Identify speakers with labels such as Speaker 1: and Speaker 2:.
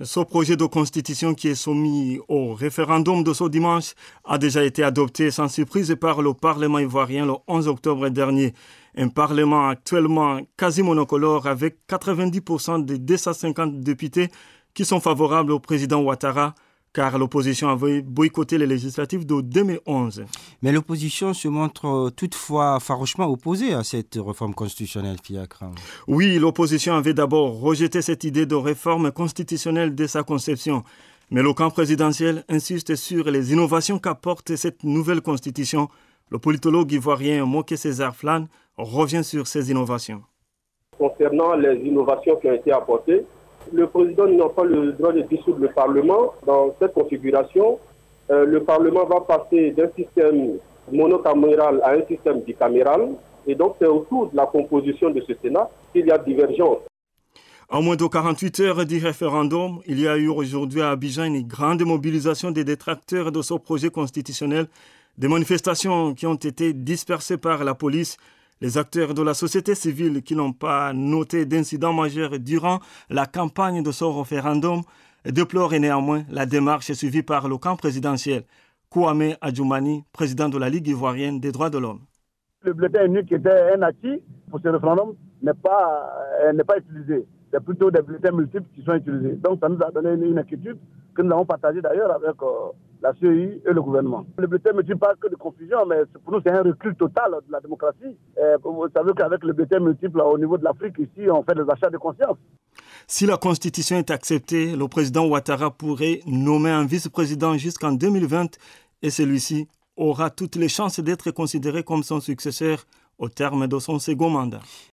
Speaker 1: Ce projet de constitution qui est soumis au référendum de ce dimanche a déjà été adopté sans surprise par le Parlement ivoirien le 11 octobre dernier. Un Parlement actuellement quasi monocolore avec 90% des 250 députés qui sont favorables au président Ouattara, car l'opposition avait boycotté les législatives de 2011.
Speaker 2: Mais l'opposition se montre toutefois farouchement opposée à cette réforme constitutionnelle, Fiacre.
Speaker 1: Oui, l'opposition avait d'abord rejeté cette idée de réforme constitutionnelle dès sa conception. Mais le camp présidentiel insiste sur les innovations qu'apporte cette nouvelle constitution. Le politologue ivoirien Moké César Flan revient sur ces innovations.
Speaker 3: Concernant les innovations qui ont été apportées, le président n'a pas le droit de dissoudre le Parlement. Dans cette configuration, le Parlement va passer d'un système monocaméral à un système bicaméral. Et donc, c'est autour de la composition de ce Sénat qu'il y a divergence.
Speaker 1: En moins de 48 heures du référendum, il y a eu aujourd'hui à Abidjan une grande mobilisation des détracteurs de ce projet constitutionnel. Des manifestations qui ont été dispersées par la police. Les acteurs de la société civile qui n'ont pas noté d'incidents majeurs durant la campagne de ce référendum déplorent néanmoins la démarche suivie par le camp présidentiel. Kouame Adjoumani, président de la Ligue ivoirienne des droits de l'homme.
Speaker 4: Le bulletin unique qui était un acquis pour ce référendum n'est pas utilisé. C'est plutôt des bulletins multiples qui sont utilisés. Donc ça nous a donné une inquiétude que nous avons partagée d'ailleurs avec la CEI et le gouvernement. Le bulletin multiple pas que de confusion, mais pour nous c'est un recul total de la démocratie. Vous savez qu'avec le bulletin multiple au niveau de l'Afrique, ici on fait des achats de conscience.
Speaker 1: Si la constitution est acceptée, le président Ouattara pourrait nommer un vice-président jusqu'en 2020 et celui-ci aura toutes les chances d'être considéré comme son successeur au terme de son second mandat.